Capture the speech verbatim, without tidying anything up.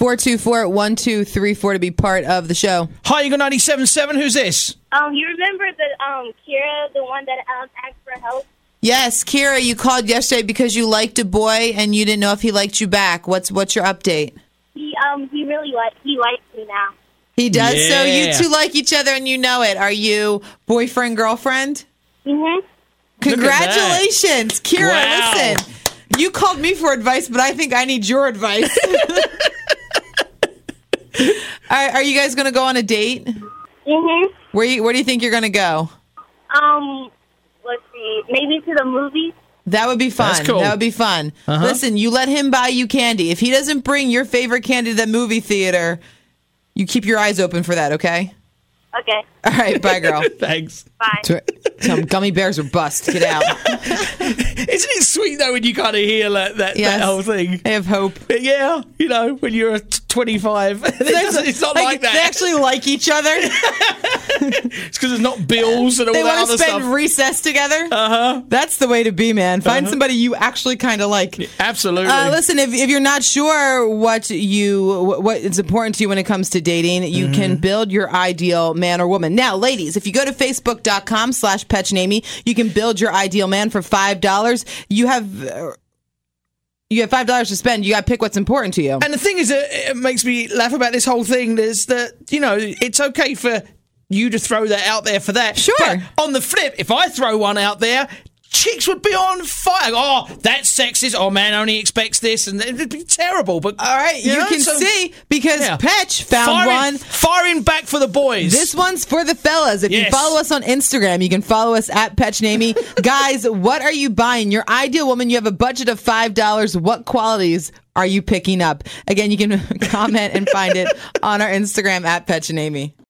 four two four, one two three four to be part of the show. Hi, Eagle ninety-seven point seven. Who's this? Um, you remember the um Kira, the one that um, asked for help? Yes, Kira, you called yesterday because you liked a boy and you didn't know if he liked you back. What's what's your update? He um he really like he likes me now. He does? Yeah. So you two like each other and you know it. Are you boyfriend, girlfriend? Mhm. Congratulations. Kira, Wow. listen. You called me for advice, but I think I need your advice. Are, are you guys going to go on a date? Mhm. Where you, where do you think you're going to go? Um, let's see, maybe to the movies. That would be fun. That's cool. That would be fun. Uh-huh. Listen, you let him buy you candy. If he doesn't bring your favorite candy to the movie theater, you keep your eyes open for that, okay? Okay. All right, bye, girl. Thanks. Bye. Some gummy bears are bust. Get out. Isn't it sweet, though, when you kind of hear that, that, Yes. that whole thing? I have hope. But yeah, you know, when you're twenty-five, it doesn't- it's not like, that. They actually like each other. It's because there's not bills and all They that want to other spend stuff. recess together. Uh-huh. That's the way to be, man. Find somebody you actually kind of like. Absolutely. Uh, listen, if, if you're not sure what you what is important to you when it comes to dating, you Mm-hmm. can build your ideal man or woman. Now, ladies, if you go to facebook.com slash Petchnamy, you can build your ideal man for five dollars. You have uh, you have five dollars to spend. You got to pick what's important to you. And the thing is, that it makes me laugh about this whole thing is that, you know, it's okay for you to throw that out there for that. Sure. But on the flip, if I throw one out there, chicks would be on fire. Oh, that's sexist. Oh, man only expects this. And it'd be terrible. But All right, you, know, can so- see because Yeah. Petch found firing, one. Firing back for the boys. This one's for the fellas. If you Yes. follow us on Instagram, you can follow us at Petchnamy. Guys, what are you buying? Your ideal woman, you have a budget of five dollars. What qualities are you picking up? Again, you can comment and find it on our Instagram at Petchnamy.